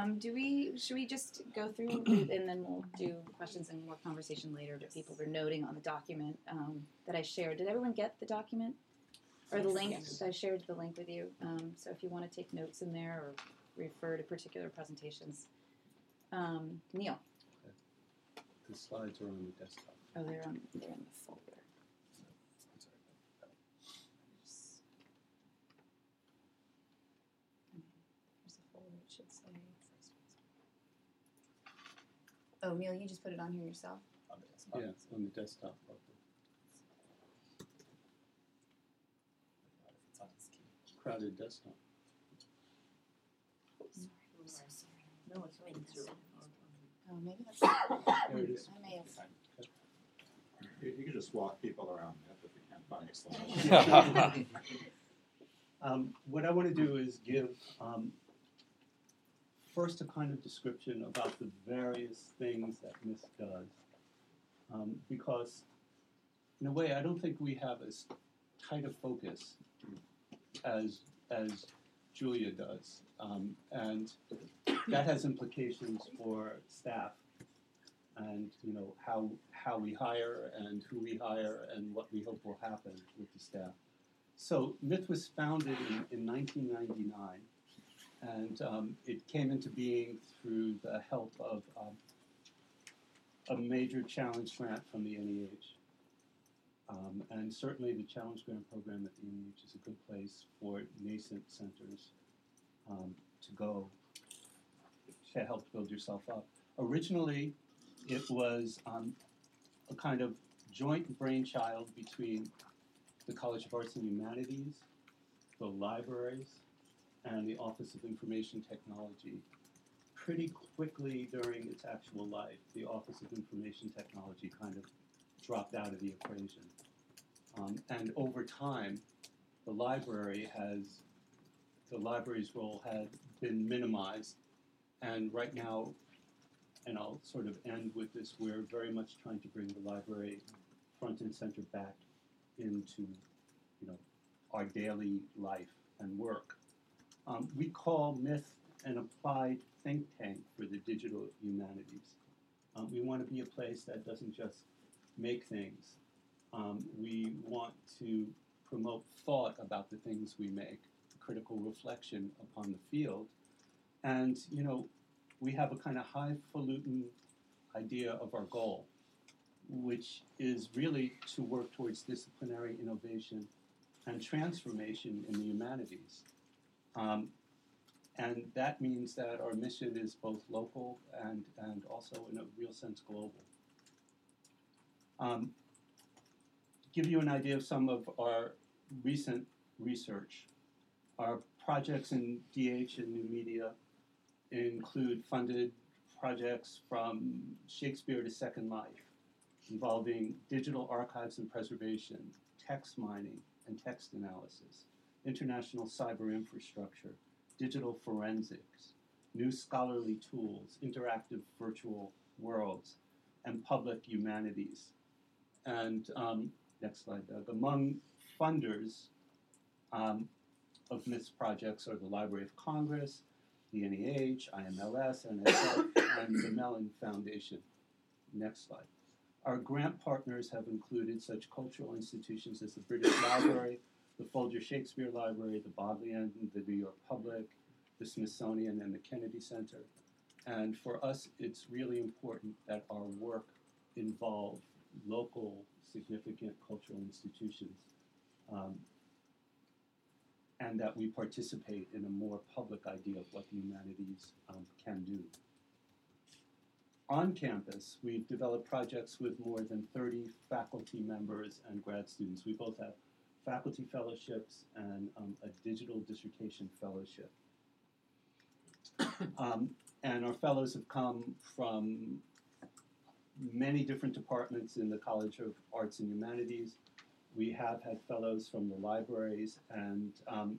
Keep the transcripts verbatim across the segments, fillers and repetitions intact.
Um, do we, should we just go through and then we'll do questions and more conversation later that people were noting on the document um, that I shared. Did everyone get the document? Or the link? Yes. I shared the link with you. Um, so if you want to take notes in there or refer to particular presentations. Um, Neil. The slides are on the desktop. Oh, they're on, they're in the folder. There's a folder, it should say. Oh, Neil, you just put it on here yourself? On the desktop. Yeah, it's on the desktop. It's on his key. Crowded desktop. No, it's right there. Oh, maybe that's. There it is. I may have. You, you can just walk people around if you can't find your slides. Um, what I want to do is give um, first a kind of description about the various things that M I S does, um, because in a way I don't think we have as tight a focus as as Julia does, um, and that has implications for staff, and you know how how we hire and who we hire and what we hope will happen with the staff. So M I T was founded in, in nineteen ninety-nine, and um, it came into being through the help of um, a major challenge grant from the N E H. Um, and certainly the challenge grant program at the N E H is a good place for nascent centers um, to go to help build yourself up. Originally, it was um, a kind of joint brainchild between the College of Arts and Humanities, the libraries, and the Office of Information Technology. Pretty quickly during its actual life, the Office of Information Technology kind of dropped out of the equation. Um, and over time, the library has, the library's role had been minimized. And right now, and I'll sort of end with this, we're very much trying to bring the library front and center back into, you know, our daily life and work. Um, we call M I T an applied think tank for the digital humanities. Um, we want to be a place that doesn't just make things. Um, we want to promote thought about the things we make, critical reflection upon the field. And, you know, we have a kind of highfalutin idea of our goal, which is really to work towards disciplinary innovation and transformation in the humanities. Um, and that means that our mission is both local and, and also in a real sense global. Um, give you an idea of some of our recent research. Our projects in D H and New Media include funded projects from Shakespeare to Second Life, involving digital archives and preservation, text mining and text analysis, international cyber infrastructure, digital forensics, new scholarly tools, interactive virtual worlds, and public humanities. And um, next slide, Doug. Among funders um, of M I T projects are the Library of Congress, the N E H, I M L S, N S F, and the Mellon Foundation. Next slide. Our grant partners have included such cultural institutions as the British Library, the Folger Shakespeare Library, the Bodleian, the New York Public, the Smithsonian, and the Kennedy Center. And for us, it's really important that our work involve local, significant cultural institutions, um, and that we participate in a more public idea of what the humanities um, can do. On campus, we've developed projects with more than thirty faculty members and grad students. We both have faculty fellowships and um, a digital dissertation fellowship. Um, and our fellows have come from many different departments in the College of Arts and Humanities. We have had fellows from the libraries, and um,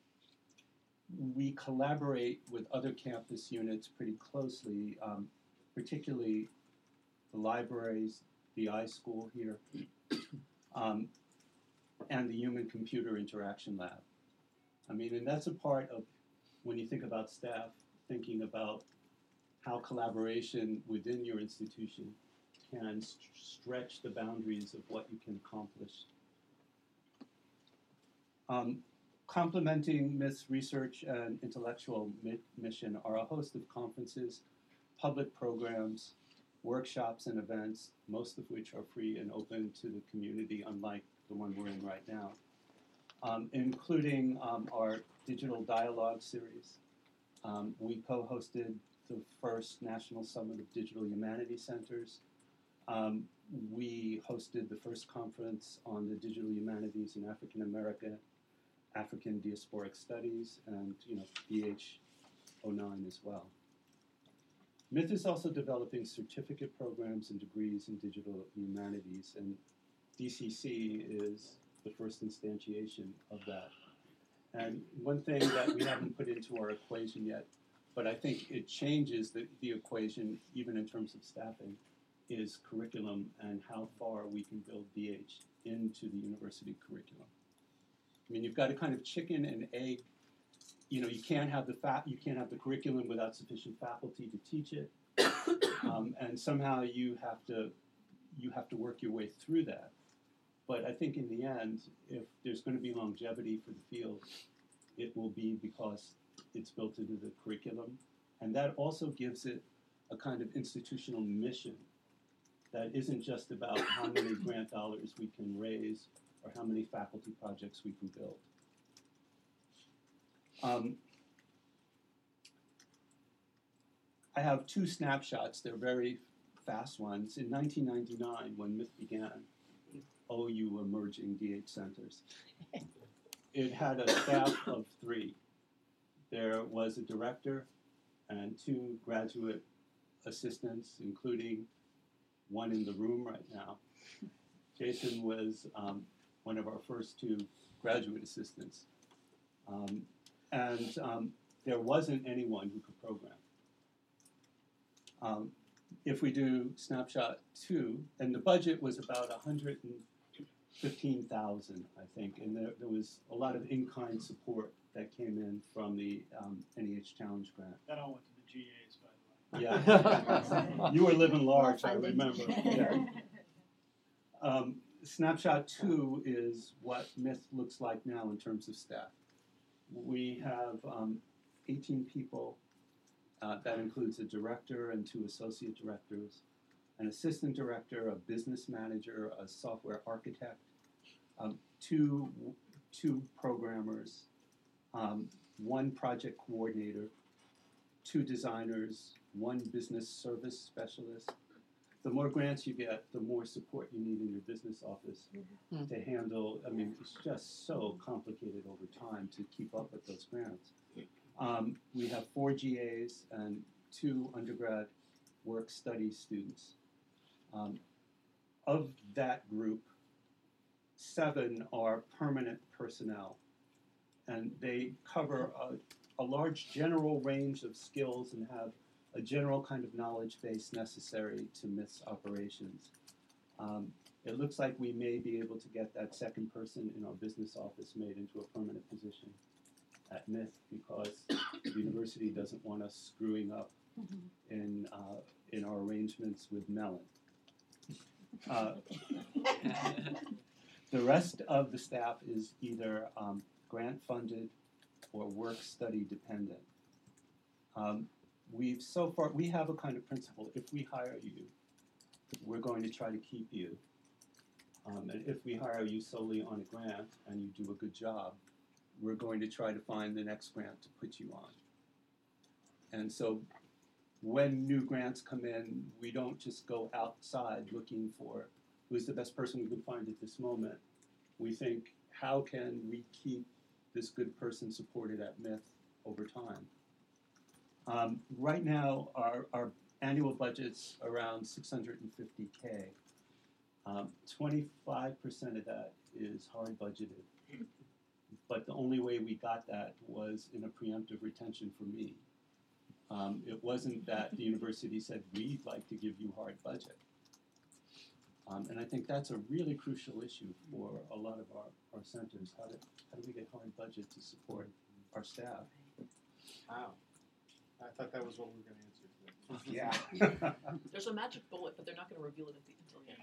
we collaborate with other campus units pretty closely, um, particularly the libraries, the iSchool here, um, and the Human-Computer Interaction Lab. I mean, and that's a part of, when you think about staff, thinking about how collaboration within your institution can st- stretch the boundaries of what you can accomplish. Um, complementing Myth's research and intellectual mi- mission are a host of conferences, public programs, workshops, and events, most of which are free and open to the community, unlike the one we're in right now, um, including um, our digital dialogue series. Um, we co-hosted the first National Summit of Digital Humanities Centers. Um, we hosted the first conference on the digital humanities in African America, African Diasporic Studies, and you know, D H oh nine as well. Myth is also developing certificate programs and degrees in digital humanities, and D C C is the first instantiation of that. And one thing that we haven't put into our equation yet, but I think it changes the, the equation even in terms of staffing, is curriculum and how far we can build D H into the university curriculum. I mean, you've got a kind of chicken and egg. You know, you can't have the fa- you can't have the curriculum without sufficient faculty to teach it, um, and somehow you have to you have to work your way through that. But I think in the end, if there's going to be longevity for the field, it will be because it's built into the curriculum, and that also gives it a kind of institutional mission that isn't just about how many grant dollars we can raise or how many faculty projects we can build. Um, I have two snapshots. They're very fast ones. In nineteen ninety-nine, when Myth began, O U Emerging D H Centers, it had a staff of three. There was a director and two graduate assistants, including one in the room right now. Jason was um, one of our first two graduate assistants. Um, and um, there wasn't anyone who could program. Um, if we do snapshot two, and the budget was about one hundred fifteen thousand, I think, and there, there was a lot of in-kind support that came in from the um, N E H Challenge Grant. That all went to the G As, by the way. Yeah, you were living large, I Well-funded. remember. Yeah. Um, snapshot two is what Myth looks like now in terms of staff. We have um, eighteen people. Uh, that includes a director and two associate directors, an assistant director, a business manager, a software architect, um, two, two programmers, um, one project coordinator, two designers, one business service specialist. The more grants you get, the more support you need in your business office Mm-hmm. to handle. I mean, it's just so complicated over time to keep up with those grants. Um, we have four G As and two undergrad work study students. Um, of that group, seven are permanent personnel, and they cover a, a large general range of skills and have a general kind of knowledge base necessary to Myth's operations. Um, it looks like we may be able to get that second person in our business office made into a permanent position at Myth because the university doesn't want us screwing up in uh, in our arrangements with Mellon. Uh, the rest of the staff is either um, grant funded or work study dependent. Um, we've so far, we have a kind of principle: if we hire you, we're going to try to keep you. Um, and if we hire you solely on a grant and you do a good job, we're going to try to find the next grant to put you on. And so when new grants come in, we don't just go outside looking for who's the best person we can find at this moment. We think, how can we keep this good person supported at Myth over time? Um, right now, our, our annual budget's around six hundred fifty K. Um, twenty-five percent of that is hard budgeted. But the only way we got that was in a preemptive retention for me. Um, it wasn't that the university said, we'd like to give you hard budget. Um, and I think that's a really crucial issue for a lot of our, our centers. How do, how do we get hard budget to support our staff? Wow. I thought that was what we were gonna answer today. Yeah. There's a magic bullet, but they're not gonna reveal it at the, until the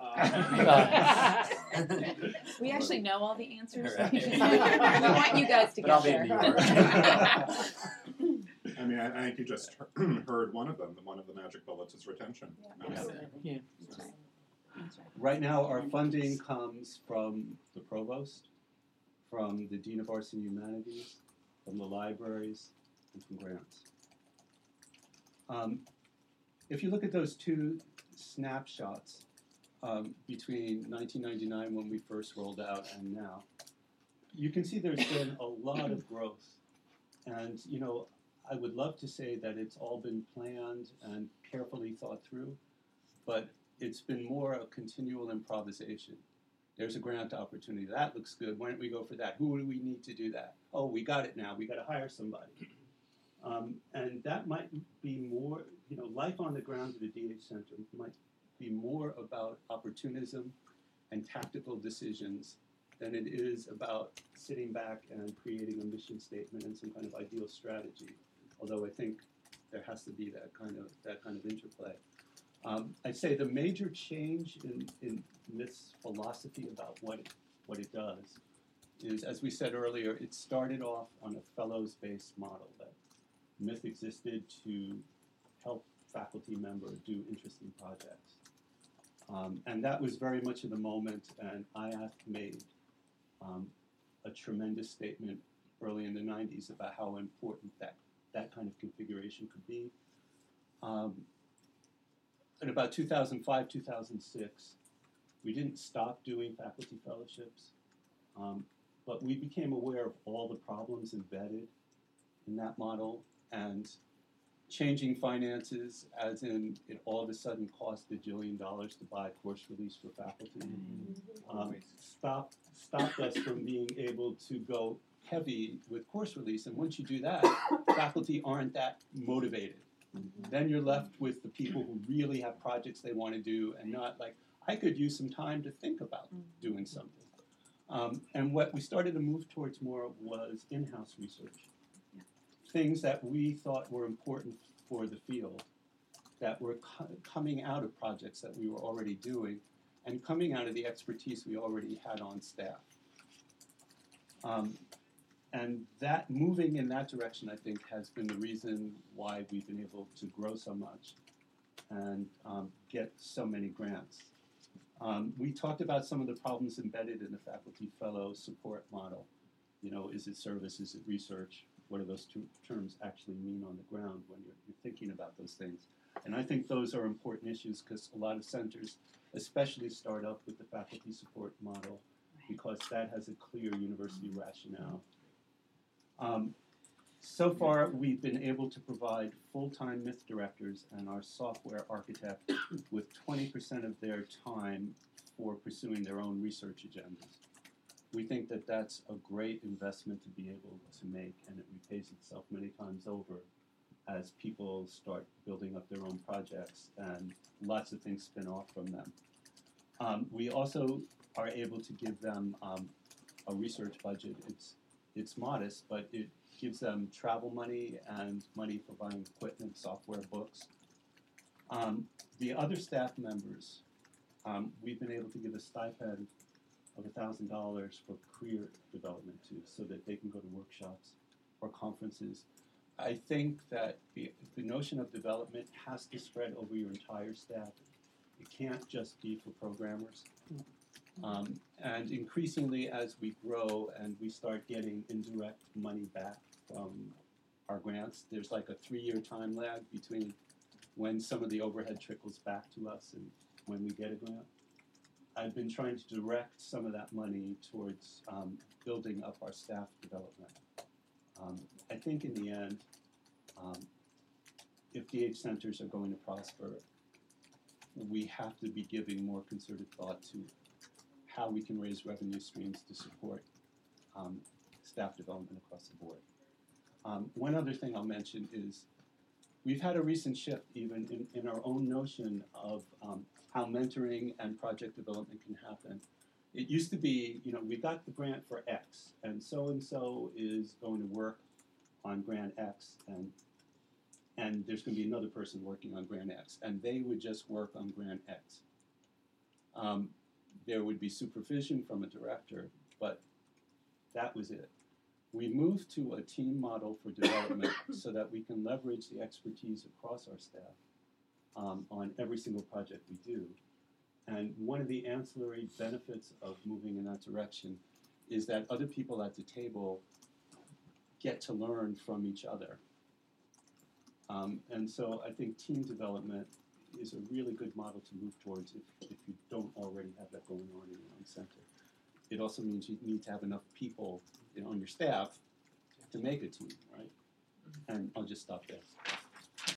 end. Uh, We actually know all the answers. Right. we want you guys to But get I'll be in there. New York. I mean, I, I think you just he- heard one of them. One of the magic bullets is retention. Yeah. I mean, Yeah. That's right. That's right. Right now, our funding comes from the provost, from the dean of arts and humanities, from the libraries, and from grants. Um, if you look at those two snapshots um, between nineteen ninety-nine, when we first rolled out, and now, you can see there's been a lot of growth. And, you know, I would love to say that it's all been planned and carefully thought through, but it's been more a continual improvisation. There's a grant opportunity. That looks good. Why don't we go for that? Who do we need to do that? Oh, we got it now. We got to hire somebody. Um, and that might be more, you know, life on the ground at the D H Center might be more about opportunism and tactical decisions than it is about sitting back and creating a mission statement and some kind of ideal strategy. Although I think there has to be that kind of that kind of interplay. Um, I'd say the major change in, in this philosophy about what it, what it does is, as we said earlier, it started off on a fellows-based model that Myth existed to help faculty members do interesting projects. Um, and that was very much of the moment, and I F made um, a tremendous statement early in the nineties about how important that, that kind of configuration could be. Um, in about two thousand five, two thousand six, we didn't stop doing faculty fellowships, um, but we became aware of all the problems embedded in that model, and changing finances, as in it all of a sudden cost a jillion dollars to buy course release for faculty, um, stopped, stopped us from being able to go heavy with course release. And once you do that, faculty aren't that motivated. Then you're left with the people who really have projects they want to do and not like, I could use some time to think about doing something. Um, and what we started to move towards more was in-house research. Things that we thought were important for the field, that were co- coming out of projects that we were already doing, and coming out of the expertise we already had on staff. Um, and that, moving in that direction, I think, has been the reason why we've been able to grow so much and um, get so many grants. Um, we talked about some of the problems embedded in the faculty fellow support model. You know, is it service, is it research? What do those two terms actually mean on the ground when you're, you're thinking about those things? And I think those are important issues because a lot of centers, especially start up with the faculty support model because that has a clear university rationale. Um, so far, we've been able to provide full-time Myth directors and our software architect with twenty percent of their time for pursuing their own research agendas. We think that that's a great investment to be able to make, and it repays itself many times over as people start building up their own projects and lots of things spin off from them. Um, we also are able to give them um, a research budget. It's, it's modest, but it gives them travel money and money for buying equipment, software, books. Um, the other staff members, um, we've been able to give a stipend of one thousand dollars for career development too, so that they can go to workshops or conferences. I think that the, the notion of development has to spread over your entire staff. It can't just be for programmers. Um, and increasingly as we grow and we start getting indirect money back from our grants, there's like a three-year time lag between when some of the overhead trickles back to us and when we get a grant. I've been trying to direct some of that money towards um, building up our staff development. Um, I think in the end, um, if D H centers are going to prosper, we have to be giving more concerted thought to how we can raise revenue streams to support um, staff development across the board. Um, one other thing I'll mention is we've had a recent shift even in, in our own notion of um, how mentoring and project development can happen. It used to be, you know, we got the grant for X, and so-and-so is going to work on grant X, and and there's going to be another person working on grant X, and they would just work on grant X. Um, there would be supervision from a director, but that was it. We moved to a team model for development so that we can leverage the expertise across our staff um, on every single project we do. And one of the ancillary benefits of moving in that direction is that other people at the table get to learn from each other. Um, and so I think team development is a really good model to move towards if, if you don't already have that going on in your own center. It also means you need to have enough people, you know, on your staff to make a team, right? And I'll just stop there.